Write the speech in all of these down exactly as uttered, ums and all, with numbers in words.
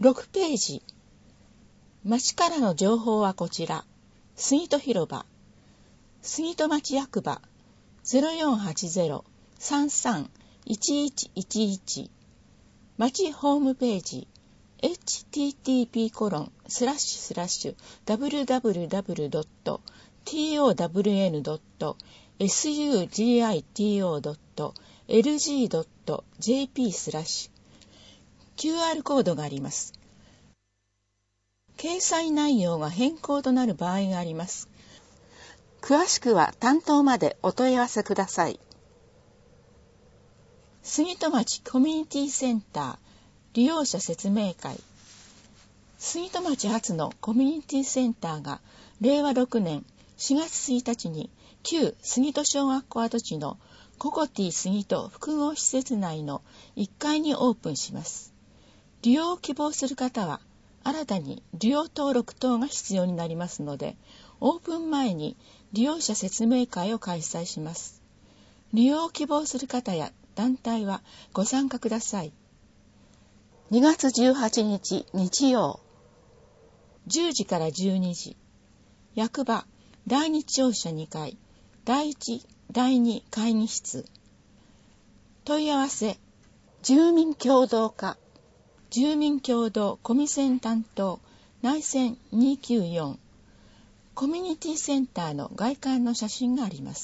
ろくページ。町からの情報はこちら。杉戸広場、杉戸町役場 ゼロよんはちゼロ さんさん いちいちいちいち、町ホームページ エイチティーティーピーコロンスラッシュスラッシュダブリューダブリューダブリュードットトワンドットスグトドットエルジードットジェーピー スラッシュ キューアール コードがあります。掲載内容が変更となる場合があります。詳しくは担当までお問い合わせください。杉戸町コミュニティセンター利用者説明会。杉戸町初のコミュニティセンターがれいわろくねんしがつついたちに旧杉戸小学校跡地のココティ杉戸複合施設内のいっかいにオープンします。利用を希望する方は新たに利用登録等が必要になりますので、オープン前に利用者説明会を開催します。利用を希望する方や団体はご参加ください。にがつじゅうはちにち日曜、じゅうじからじゅうにじ、役場だいに庁舎にかい、だいいち、だいに会議室。問い合わせ、住民協同課、住民協同コミセン担当内線にきゅうよん、コミュニティセンターの外観の写真があります。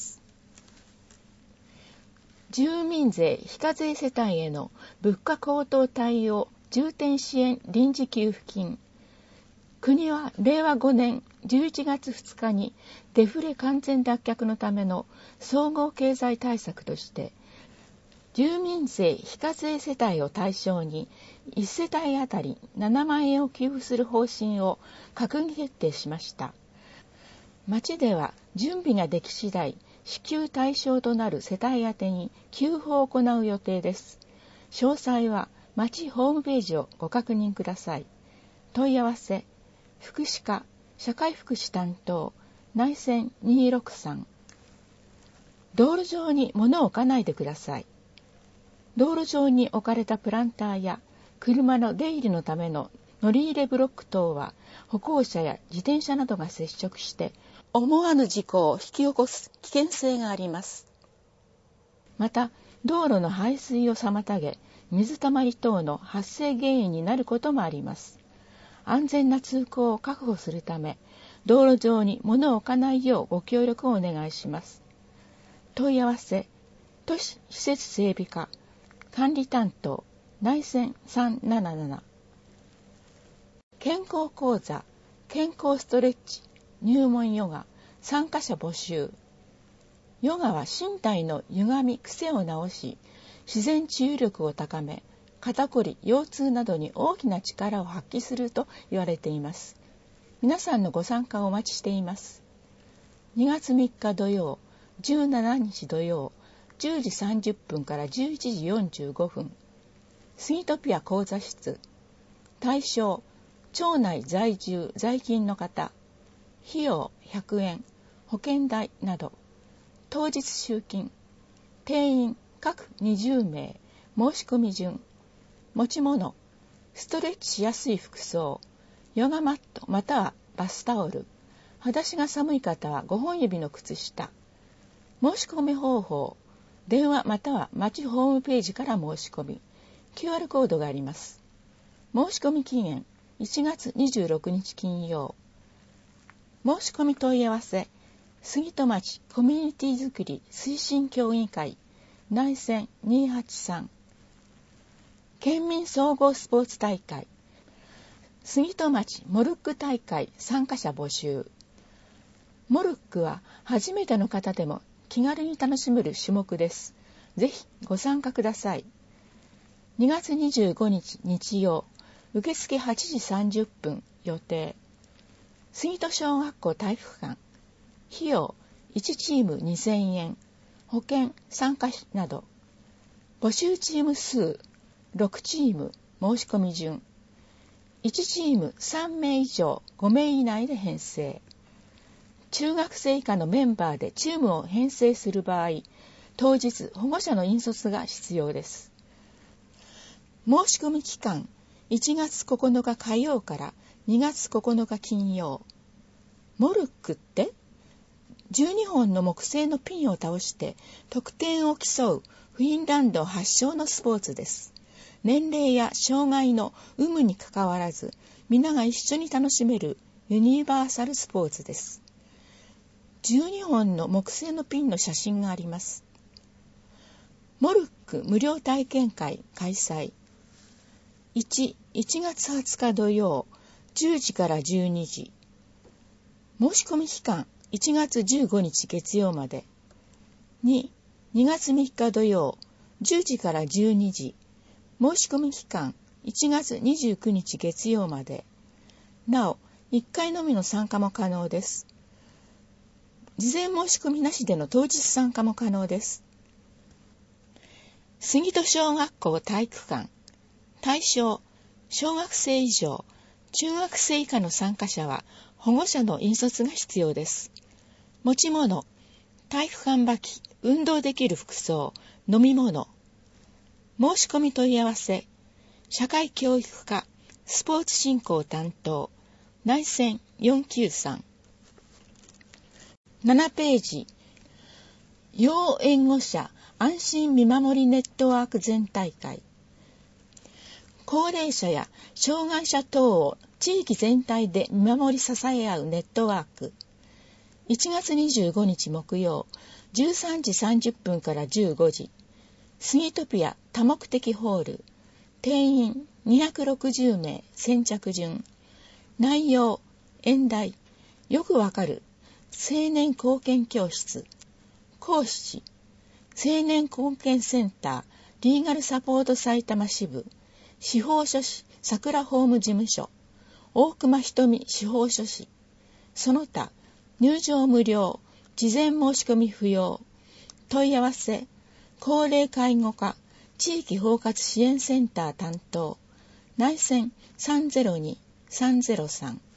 住民税非課税世帯への物価高騰対応重点支援臨時給付金。国はれいわごねんじゅういちがつふつかにデフレ完全脱却のための総合経済対策として住民税非課税世帯を対象にいち世帯あたりななまんえんを給付する方針を閣議決定しました。町では準備ができ次第支給対象となる世帯宛てに給付を行う予定です。詳細は町ホームページをご確認ください。問い合わせ、福祉課社会福祉担当内線にろくさん。道路上に物を置かないでください。道路上に置かれたプランターや車の出入りのための乗り入れブロック等は歩行者や自転車などが接触して思わぬ事故を引き起こす危険性があります。また道路の排水を妨げ水たまり等の発生原因になることもあります。安全な通行を確保するため道路上に物を置かないようご協力をお願いします。問い合わせ、都市施設整備課管理担当内線さんなななな。健康講座健康ストレッチ入門ヨガ参加者募集。ヨガは身体の歪み癖を直し自然治癒力を高め肩こり腰痛などに大きな力を発揮すると言われています。皆さんのご参加をお待ちしています。にがつみっか土曜、じゅうしちにち土曜じゅうじさんじゅっぷんからじゅういちじよんじゅうごふん、スイートピア講座室。対象、町内在住在勤の方。費用ひゃくえん、保険代など。当日集金。定員各にじゅうめい。申し込み順。持ち物、ストレッチしやすい服装、ヨガマットまたはバスタオル。裸足が寒い方はごほん指の靴下。申し込み方法、電話または町ホームページから申し込み、キューアール コードがあります。申し込み期限いちがつにじゅうろくにち金曜。申し込み問い合わせ、杉戸町コミュニティづくり推進協議会内線にはちさん。県民総合スポーツ大会杉戸町モルック大会参加者募集。モルックは初めての方でも気軽に楽しめる種目です。ぜひご参加ください。にがつにじゅうごにち日曜、受付はちじさんじゅっぷん予定。杉戸小学校体育館。費用いちチームにせんえん、保険参加費など。募集チーム数ろくチーム、申し込み順。いちチームさんめい以上ごめい以内で編成。中学生以下のメンバーでチームを編成する場合、当日保護者の引率が必要です。申し込み期間いちがつここのか火曜からにがつここのか金曜。モルックってじゅうにほんの木製のピンを倒して得点を競うフィンランド発祥のスポーツです。年齢や障害の有無にかかわらず皆が一緒に楽しめるユニバーサルスポーツです。じゅうにほんの木製のピンの写真があります。モルック無料体験会開催。いち、いちがつはつか土曜じゅうじからじゅうにじ。申し込み期間いちがつじゅうごにち月曜まで。に、にがつみっか土曜じゅうじからじゅうにじ。申し込み期間いちがつにじゅうくにち月曜まで。なお、いっかいのみの参加も可能です。事前申し込みなしでの当日参加も可能です。杉戸小学校体育館。対象、小学生以上、中学生以下の参加者は保護者の引率が必要です。持ち物、体育館履き、運動できる服装、飲み物。申し込み問い合わせ、社会教育課、スポーツ振興担当、内線よんきゅうさん。ななページ、要援護者安心見守りネットワーク全体会。高齢者や障害者等を地域全体で見守り支え合うネットワーク。いちがつにじゅうごにち木曜、じゅうさんじさんじゅっぷんからじゅうごじ。スギトピア多目的ホール。定員にひゃくろくじゅうめい、先着順。内容、演題、よくわかる青年貢献教室。講師、青年貢献センターリーガルサポート埼玉支部司法書士桜法務事務所大熊瞳司法書士。その他入場無料、事前申し込み不要。問い合わせ、高齢介護課地域包括支援センター担当、内線さんぜろに さんぜろさん。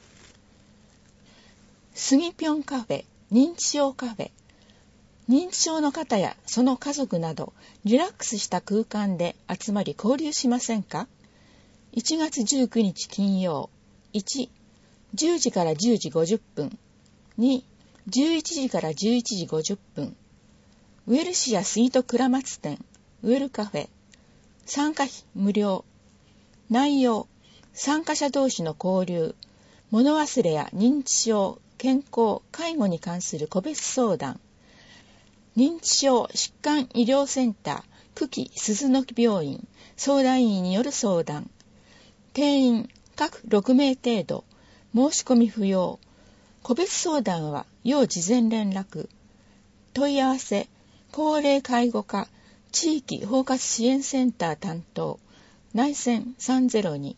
スギピョンカフェ認知症カフェ。認知症の方やその家族などリラックスした空間で集まり交流しませんか？いちがつじゅうくにち金曜。いち、じゅうじからじゅうじごじゅっぷん。に、じゅういちじからじゅういちじごじゅっぷん。ウェルシアスイート倉松店ウェルカフェ。参加費無料。内容、参加者同士の交流、物忘れや認知症、健康、介護に関する個別相談。認知症疾患医療センター久喜鈴の木病院相談員による相談。定員各ろくめい程度。申し込み不要。個別相談は要事前連絡。問い合わせ、高齢介護課地域包括支援センター担当、内線さんぜろに。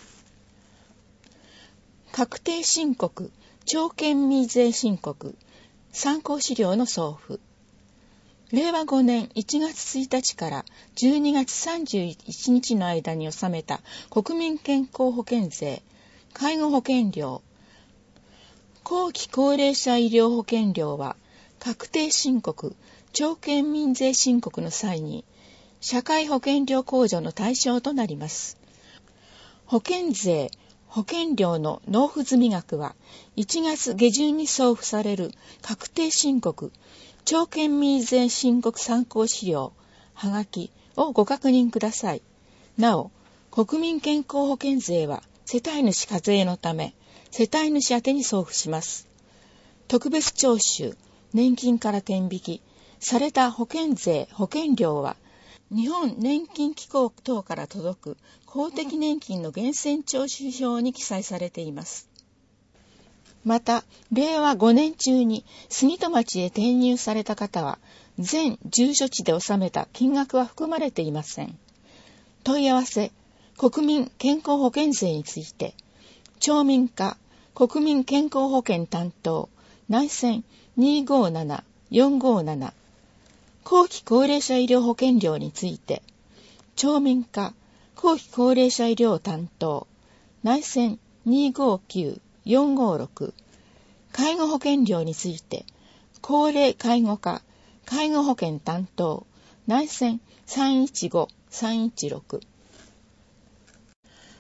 確定申告町県民税申告参考資料の送付。れいわごねんいちがつついたちからじゅうにがつさんじゅういちにちの間に納めた国民健康保険税、介護保険料、後期高齢者医療保険料は確定申告、町県民税申告の際に社会保険料控除の対象となります。保険税、保険料の納付済額はいちがつげじゅんに送付される確定申告、町県民税申告参考資料、はがきをご確認ください。なお、国民健康保険税は世帯主課税のため、世帯主宛てに送付します。特別徴収、年金から転引きされた保険税、保険料は、日本年金機構等から届く公的年金の源泉徴収票に記載されています。また、れいわごねん中に杉戸町へ転入された方は、全住所地で納めた金額は含まれていません。問い合わせ、国民健康保険税について、町民課国民健康保険担当、内線にごなな よんごなな。後期高齢者医療保険料について、町民課後期高齢者医療担当、内線にごきゅう よんごろく。介護保険料について、高齢介護課介護保険担当、内線さんいちご さんいちろく。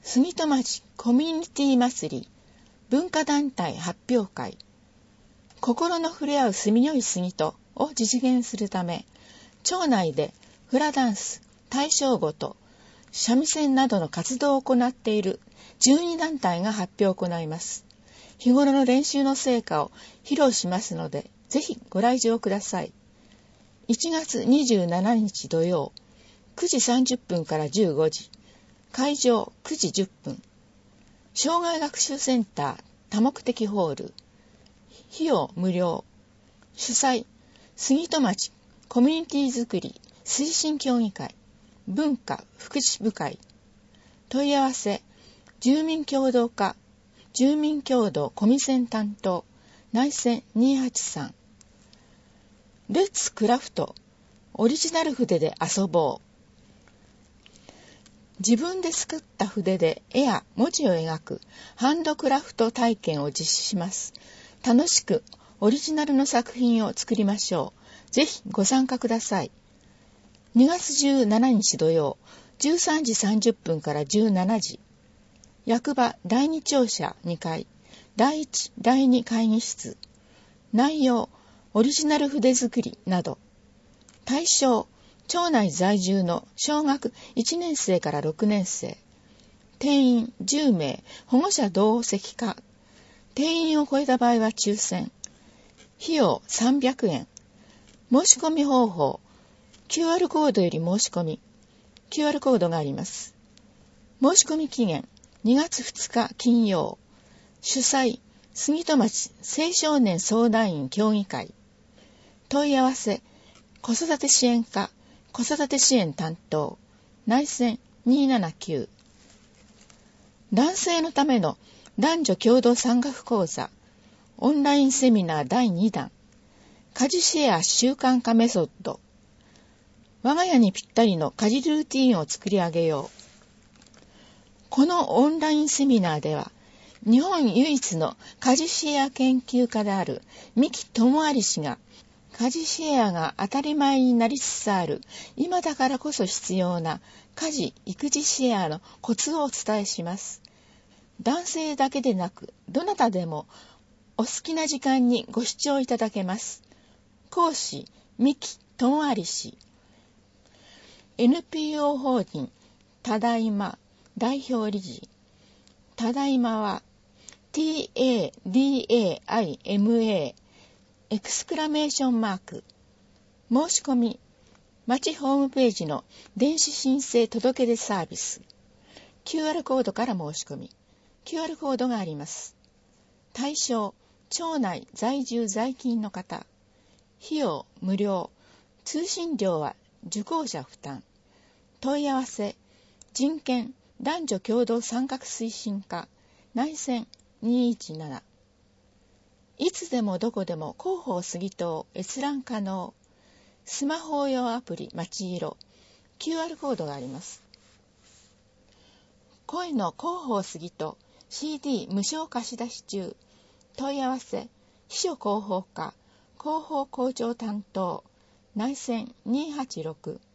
杉戸町コミュニティ祭り文化団体発表会、心の触れ合う住みよい杉戸を実現するため、町内でフラダンス、大正琴、三味線などの活動を行っているじゅうに団体が発表を行います。日頃の練習の成果を披露しますので、ぜひご来場ください。いちがつにじゅうしちにち土曜、くじさんじゅっぷんからじゅうごじ、会場くじじゅっぷん、障害学習センター多目的ホール、費用無料、主催、杉戸町コミュニティづくり推進協議会、文化福祉部会、問い合わせ、住民協同課、住民協同コミセン担当、内線にーはちさん、レッツクラフト、オリジナル筆で遊ぼう。自分で作った筆で絵や文字を描くハンドクラフト体験を実施します。楽しくオリジナルの作品を作りましょう。ぜひご参加ください。にがつじゅうしちにち土曜、じゅうさんじさんじゅっぷんからじゅうしちじ、役場だいに庁舎にかい、だいいち、だいに会議室、内容、オリジナル筆作りなど、対象、町内在住の小学いちねんせいからろくねんせい、定員じゅうめい、保護者同席可、定員を超えた場合は抽選、費用さんびゃくえん、申し込み方法、キューアール コードより申し込み、キューアール コードがあります。申し込み期限、にがつふつか金曜、主催、杉戸町青少年相談員協議会、問い合わせ、子育て支援課、子育て支援担当、内線にーななきゅう、男性のための男女共同参学講座、オンラインセミナーだいにだん、家事シェア習慣化メソッド、我が家にぴったりの家事ルーティーンを作り上げよう。このオンラインセミナーでは、日本唯一の家事シェア研究家である三木智有氏が、家事シェアが当たり前になりつつある今だからこそ必要な家事・育児シェアのコツをお伝えします。男性だけでなく、どなたでもお好きな時間にご視聴いただけます。講師、三木智有氏。エヌピーオー 法人、ただいま、代表理事。ただいまは、ティーエーディーエーアイエムエー、エクスクラメーションマーク。申し込み、町ホームページの電子申請届出サービス。キューアール コードから申し込み、キューアール コードがあります。対象、町内在住在勤の方。費用無料。通信料は受講者負担。問い合わせ、人権男女共同参画推進課、内線にーいちなな。いつでもどこでも広報杉戸閲覧可能。スマホ用アプリまちいろ。キューアール コードがあります。声の広報杉戸 シーディー 無償貸し出し中。問い合わせ、秘書広報課、広報校長担当、内線にーはちろく。